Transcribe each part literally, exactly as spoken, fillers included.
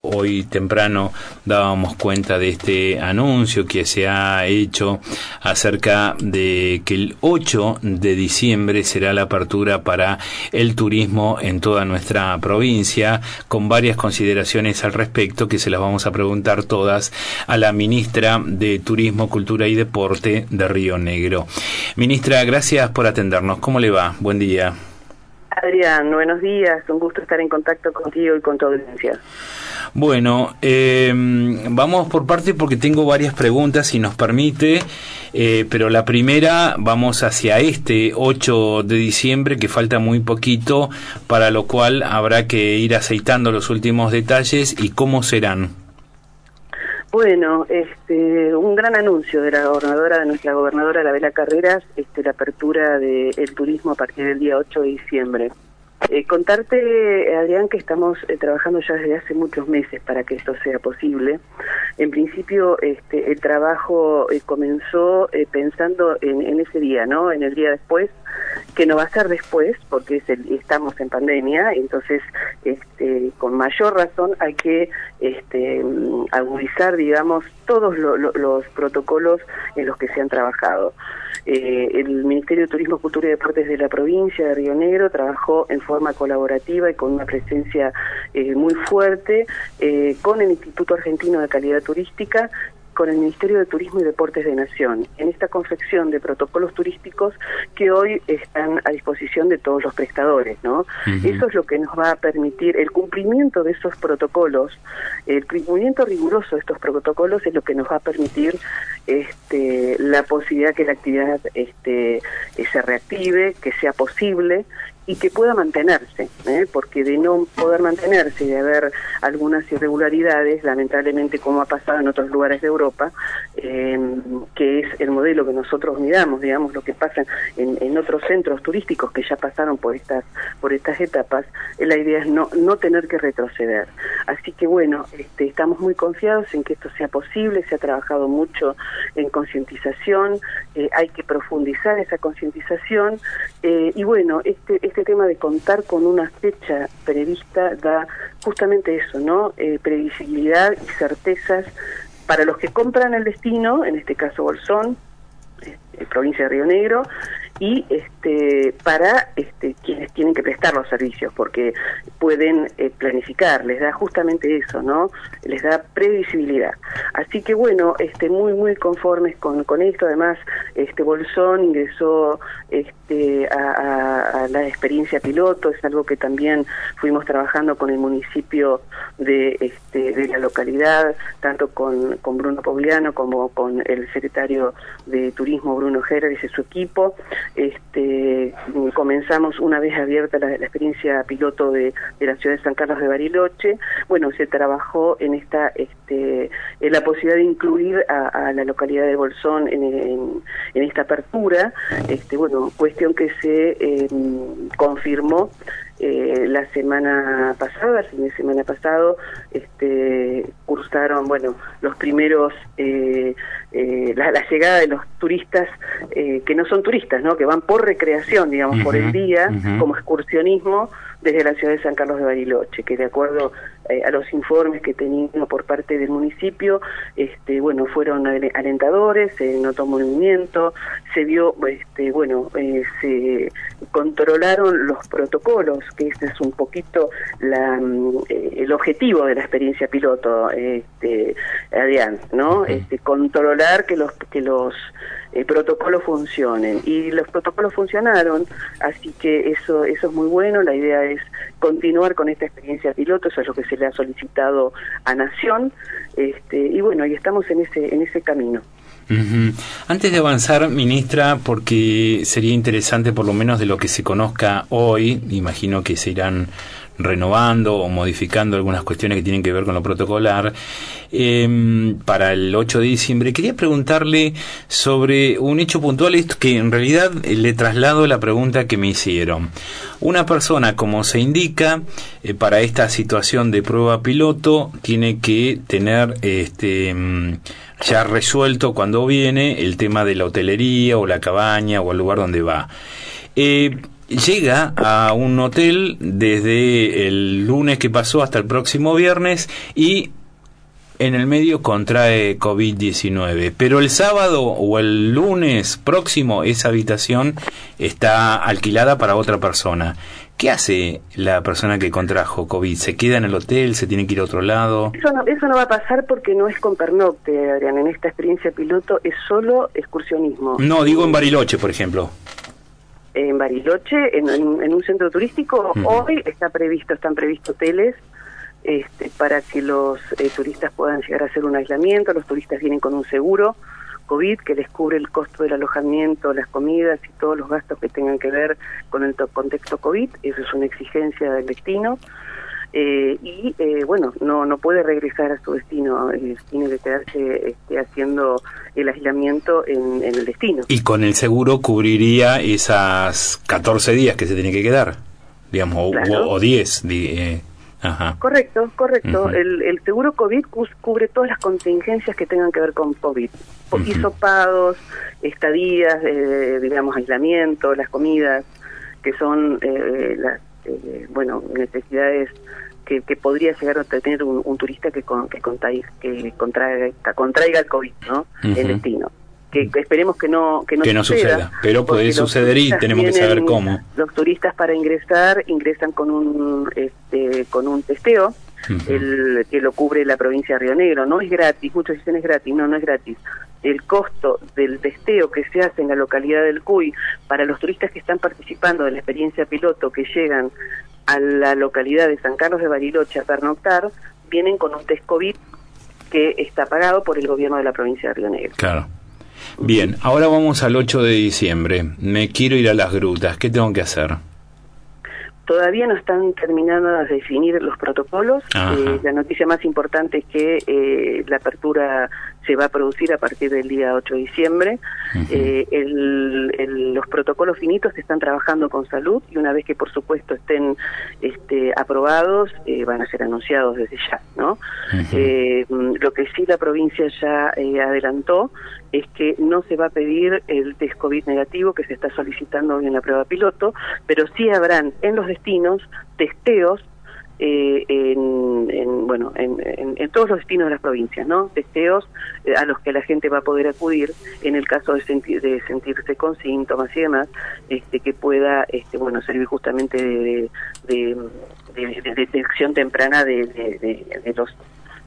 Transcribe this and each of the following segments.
hoy temprano dábamos cuenta de este anuncio que se ha hecho acerca de que el ocho de diciembre será la apertura para el turismo en toda nuestra provincia, con varias consideraciones al respecto que se las vamos a preguntar todas a la ministra de Turismo, Cultura y Deporte de Río Negro. Ministra, gracias por atendernos. ¿Cómo le va? Buen día. Adrián, buenos días. Un gusto estar en contacto contigo y con tu audiencia. Bueno, eh, vamos por partes porque tengo varias preguntas, si nos permite, eh, pero la primera, vamos hacia este ocho de diciembre, que falta muy poquito, para lo cual habrá que ir aceitando los últimos detalles y cómo serán. Bueno, este, un gran anuncio de la gobernadora, de nuestra gobernadora, Labela Carreras, este, la apertura del turismo a partir del día ocho de diciembre. Eh, contarte, Adrián, que estamos eh, trabajando ya desde hace muchos meses para que esto sea posible. En principio, este, el trabajo eh, comenzó eh, pensando en, en ese día, ¿no? En el día después, que no va a ser después, porque es el, estamos en pandemia, entonces, este, con mayor razón hay que este, agudizar, digamos, todos lo, lo, los protocolos en los que se han trabajado. Eh, el Ministerio de Turismo, Cultura y Deportes de la provincia de Río Negro trabajó en forma colaborativa y con una presencia eh, muy fuerte eh, con el Instituto Argentino de Calidad Turística, con el Ministerio de Turismo y Deportes de Nación, en esta confección de protocolos turísticos que hoy están a disposición de todos los prestadores, ¿no? Uh-huh. Eso es lo que nos va a permitir, el cumplimiento de esos protocolos, el cumplimiento riguroso de estos protocolos es lo que nos va a permitir este, la posibilidad que la actividad este, se reactive, que sea posible y que pueda mantenerse, ¿eh? Porque de no poder mantenerse y de haber algunas irregularidades, lamentablemente como ha pasado en otros lugares de Europa, eh, que es el modelo que nosotros miramos, digamos, lo que pasa en, en otros centros turísticos que ya pasaron por estas por estas etapas, eh, la idea es no no tener que retroceder. Así que bueno, este, estamos muy confiados en que esto sea posible, se ha trabajado mucho en concientización, eh, hay que profundizar esa concientización, eh, y bueno, este este tema de contar con una fecha prevista da justamente eso, ¿no? Eh, previsibilidad y certezas para los que compran el destino, en este caso Bolsón, eh, provincia de Río Negro, y este para este quienes tienen que prestar los servicios, porque pueden eh, planificar, les da justamente eso, ¿no? Les da previsibilidad. Así que bueno, este muy muy conformes con con esto. Además, este Bolsón ingresó este a, a, a la experiencia piloto, es algo que también fuimos trabajando con el municipio de este de la localidad, tanto con con Bruno Pogliano como con el secretario de Turismo Bruno Gerer y su equipo. Este, comenzamos una vez abierta la, la experiencia piloto de, de la ciudad de San Carlos de Bariloche. Bueno, se trabajó en esta este, en la posibilidad de incluir a, a la localidad de Bolsón en, en, en esta apertura. Este, bueno, cuestión que se eh, confirmó Eh, la semana pasada, el fin de semana pasado, este, cursaron, bueno, los primeros, eh, eh, la, la llegada de los turistas eh, que no son turistas, ¿no? Que van por recreación, digamos, uh-huh, por el día, uh-huh, como excursionismo, desde la ciudad de San Carlos de Bariloche, que de acuerdo eh, a los informes que teníamos por parte del municipio, este, bueno, fueron alentadores, se notó movimiento, se vio, este, bueno, eh, se controlaron los protocolos, que ese es un poquito la, eh, el objetivo de la experiencia piloto, este, Adrián, ¿no? Este, controlar que los que los eh, protocolos funcionen, y los protocolos funcionaron, así que eso eso es muy bueno. La idea es continuar con esta experiencia piloto, eso es lo que se le ha solicitado a Nación, este, y bueno, y estamos en ese en ese camino. Uh-huh. Antes de avanzar, ministra, porque sería interesante, por lo menos de lo que se conozca hoy, imagino que se irán renovando o modificando algunas cuestiones que tienen que ver con lo protocolar, eh, para el ocho de diciembre, quería preguntarle sobre un hecho puntual, esto que en realidad le traslado la pregunta que me hicieron. Una persona, como se indica, eh, para esta situación de prueba piloto, tiene que tener este ya resuelto cuando viene el tema de la hotelería o la cabaña o el lugar donde va. Eh, llega a un hotel desde el lunes que pasó hasta el próximo viernes y en el medio contrae COVID diecinueve, pero el sábado o el lunes próximo esa habitación está alquilada para otra persona. ¿Qué hace la persona que contrajo COVID? ¿Se queda en el hotel? ¿Se tiene que ir a otro lado? Eso no, eso no va a pasar porque no es con pernocte, Adrián. En esta experiencia piloto es solo excursionismo. No, digo en Bariloche, por ejemplo. En Bariloche, en, en, en un centro turístico, uh-huh. Hoy está previsto, están previstos hoteles este, para que los eh, turistas puedan llegar a hacer un aislamiento. Los turistas vienen con un seguro COVID que les cubre el costo del alojamiento, las comidas y todos los gastos que tengan que ver con el contexto COVID. Eso es una exigencia del destino. Eh, y eh, bueno, no no puede regresar a su destino, eh, tiene que quedarse este, haciendo el aislamiento en, en el destino. Y con el seguro cubriría esas catorce días que se tiene que quedar, digamos, claro. o, o diez. Eh, ajá. Correcto, correcto. Uh-huh. el, el seguro COVID cubre todas las contingencias que tengan que ver con COVID. Uh-huh. Hisopados, estadías, eh, digamos, aislamiento, las comidas, que son eh, las Eh, bueno, necesidades que, que podría llegar a tener un, un turista que, con, que, contraiga, que contraiga, contraiga el COVID, ¿no? Uh-huh. El destino. Que, que esperemos que no que no, que no suceda, suceda, pero puede suceder y tenemos vienen, que saber cómo. Los turistas para ingresar ingresan con un este con un testeo. Uh-huh. El que lo cubre la provincia de Río Negro. No es gratis, muchos dicen es gratis, no, no es gratis. El costo del testeo que se hace en la localidad del Cuy para los turistas que están participando de la experiencia piloto que llegan a la localidad de San Carlos de Bariloche a pernoctar, vienen con un test COVID que está pagado por el gobierno de la provincia de Río Negro. Claro. Bien, ahora vamos al ocho de diciembre. Me quiero ir a las grutas. ¿Qué tengo que hacer? Todavía no están terminando de definir los protocolos. Eh, la noticia más importante es que eh, la apertura se va a producir a partir del día ocho de diciembre. Uh-huh. Eh, el, el, los protocolos finitos se están trabajando con salud y una vez que por supuesto estén este, aprobados eh, van a ser anunciados desde ya, ¿no? Uh-huh. Eh, lo que sí la provincia ya eh, adelantó es que no se va a pedir el test COVID negativo que se está solicitando hoy en la prueba piloto, pero sí habrán en los destinos testeos eh, en, en bueno en, en, en todos los destinos de las provincias, ¿no? Testeos eh, a los que la gente va a poder acudir en el caso de, sentir, de sentirse con síntomas y demás, este, que pueda este, bueno servir justamente de, de, de, de detección temprana de, de, de, de los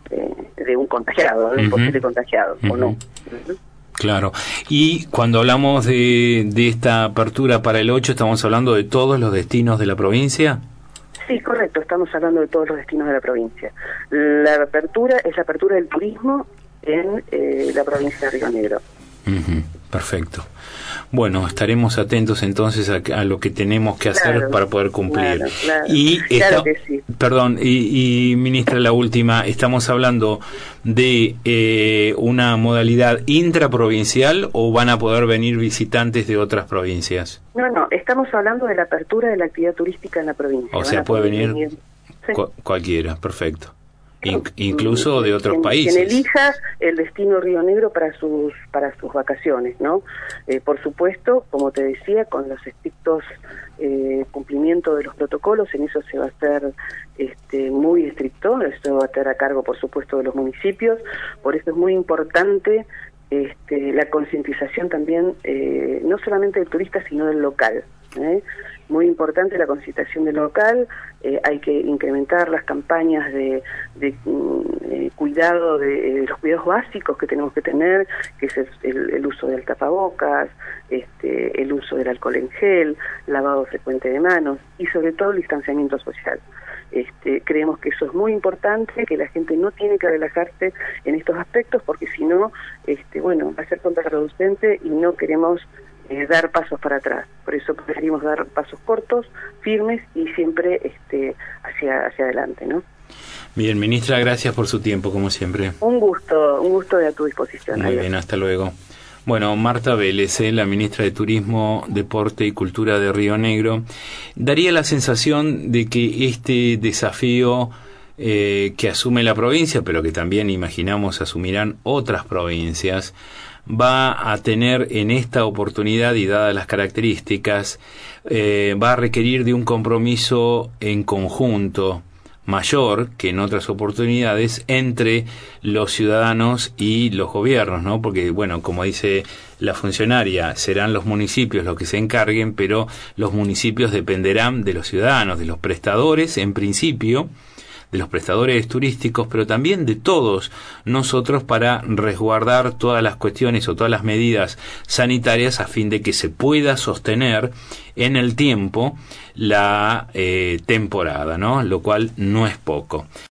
de, de un contagiado, de un uh-huh. posible contagiado uh-huh. o no. Uh-huh. Claro, y cuando hablamos de, de esta apertura para el ocho, ¿estamos hablando de todos los destinos de la provincia? Sí, correcto, estamos hablando de todos los destinos de la provincia. La apertura es la apertura del turismo en eh, la provincia de Río Negro. Uh-huh, perfecto. Bueno, estaremos atentos entonces a, a lo que tenemos que hacer claro, para poder cumplir. Claro, claro, y claro esta, que sí. Perdón, y, y ministra, la última, estamos hablando de eh, una modalidad intraprovincial o van a poder venir visitantes de otras provincias. No, no, estamos hablando de la apertura de la actividad turística en la provincia. O sea, puede venir, venir. Sí. Cu- cualquiera, perfecto. In- incluso de otros quien, países. Quien elija el destino Río Negro para sus para sus vacaciones, ¿no? Eh, por supuesto, como te decía, con los estrictos eh, cumplimiento de los protocolos, en eso se va a hacer este, muy estricto, esto va a estar a cargo, por supuesto, de los municipios, por eso es muy importante este, la concientización también, eh, no solamente del turista, sino del local, ¿eh? Muy importante la concientización del local, eh, hay que incrementar las campañas de, de eh, cuidado, de, de los cuidados básicos que tenemos que tener, que es el, el uso del tapabocas, este, el uso del alcohol en gel, lavado frecuente de manos y sobre todo el distanciamiento social. Este, creemos que eso es muy importante, que la gente no tiene que relajarse en estos aspectos porque si no, este, bueno, va a ser contraproducente y no queremos Eh, dar pasos para atrás. Por eso preferimos dar pasos cortos, firmes y siempre este, hacia hacia adelante, ¿no? Bien, ministra, gracias por su tiempo, como siempre. Un gusto, un gusto de a tu disposición. Muy Adiós. bien, hasta luego. Bueno, Marta Vélez, eh, la ministra de Turismo, Deporte y Cultura de Río Negro, daría la sensación de que este desafío eh, que asume la provincia, pero que también imaginamos asumirán otras provincias, va a tener en esta oportunidad, y dadas las características, eh, va a requerir de un compromiso en conjunto mayor que en otras oportunidades entre los ciudadanos y los gobiernos, ¿no? Porque, bueno, como dice la funcionaria, serán los municipios los que se encarguen, pero los municipios dependerán de los ciudadanos, de los prestadores, en principio, de los prestadores turísticos, pero también de todos nosotros para resguardar todas las cuestiones o todas las medidas sanitarias a fin de que se pueda sostener en el tiempo la eh, temporada, ¿no? Lo cual no es poco.